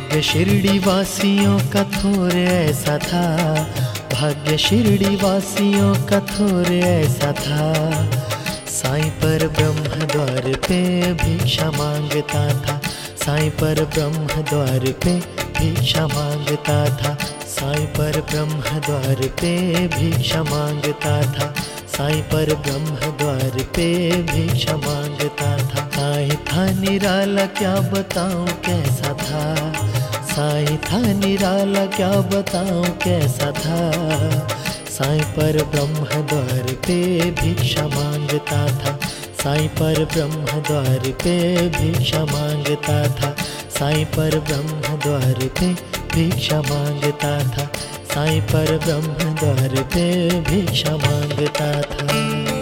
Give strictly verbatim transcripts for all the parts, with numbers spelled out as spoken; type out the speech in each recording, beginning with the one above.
भाग्य शिरडी वासियों का थोर ऐसा था, भाग्य शिरडी वासियों का थोर ऐसा था। साईं पर ब्रह्म द्वार पे भिक्षा मांगता था, साईं पर ब्रह्म द्वार पे भिक्षा मांगता था, साईं पर ब्रह्म द्वार पे भिक्षा मांगता था, साईं पर ब्रह्म द्वार पे भिक्षा मांगता था। साईं था निराला क्या बताऊं कैसा था, साईं था निराला क्या बताऊं कैसा था। साईं पर ब्रह्म द्वार पे भिक्षा मांगता था, साईं पर ब्रह्म द्वार पे भिक्षा मांगता था, साईं पर ब्रह्म द्वार पे भिक्षा मांगता था, साईं पर ब्रह्म द्वार पे भिक्षा मांगता था।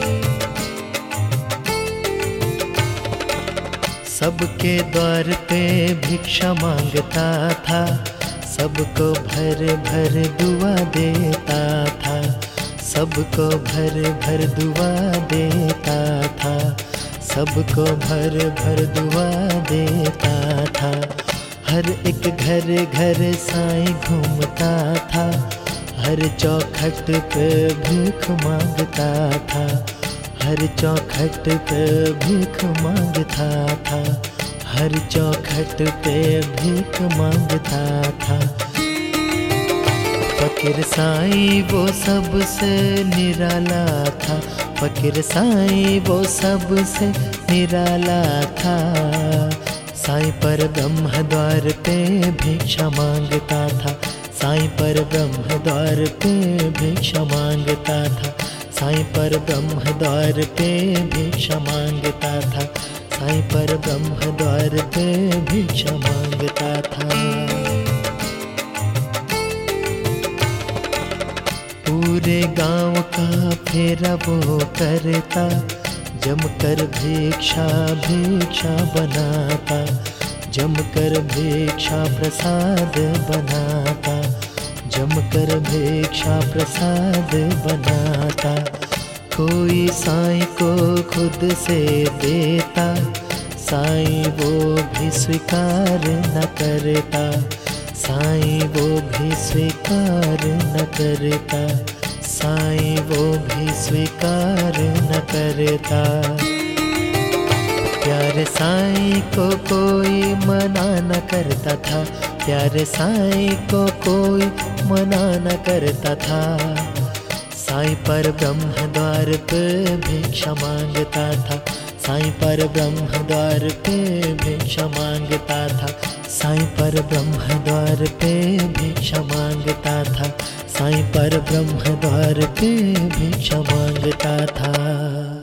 सबके द्वार पे भिक्षा मांगता था, सबको भर भर दुआ देता था, सबको भर भर दुआ देता था, सबको भर भर दुआ देता था। हर एक घर घर साईं घूमता था, हर चौखट पे भीख मांगता था, हर चौखट पे भीख मांगता था, हर चौखट पे भीख मांगता था। फकीर साईं वो सबसे निराला था, फकीर साईं वो सबसे निराला था। साईं पर ब्रह्म द्वार पे भिक्षा मांगता था, साईं पर ब्रह्म द्वार पे भिक्षा मांगता था, साईं पर ब्रह्म द्वार पे भिक्षा मांगता था, साईं पर ब्रह्म द्वार पे भिक्षा मांगता था। पूरे गांव का फेरा वो करता, जमकर भिक्षा भिक्षा बनाता, जमकर भिक्षा प्रसाद बनाता, जमकर भिक्षा प्रसाद बनाता। कोई साईं को खुद से देता, साईं वो भी स्वीकार न करता, साईं वो भी स्वीकार न करता, साईं वो भी स्वीकार न करता। प्यारे साईं को कोई मना न करता था, प्यारे साईं को कोई मना न करता था। साईं पर ब्रह्म द्वार पे भिक्षा मांगता था, साईं पर ब्रह्म द्वार पे भिक्षा मांगता था, साईं पर ब्रह्म द्वार पे भिक्षा मांगता था, साईं पर ब्रह्म द्वार पे भिक्षा मांगता था।